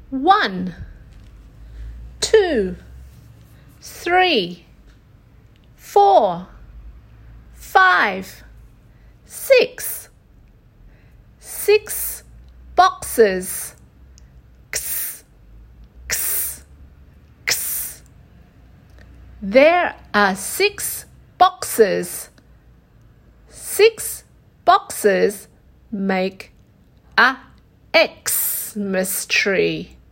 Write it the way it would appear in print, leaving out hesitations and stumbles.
1, 2, 3, 4, 5, 6. 6 boxes. X, x, x. There are 6 boxes. 6 boxes make a Xmas tree.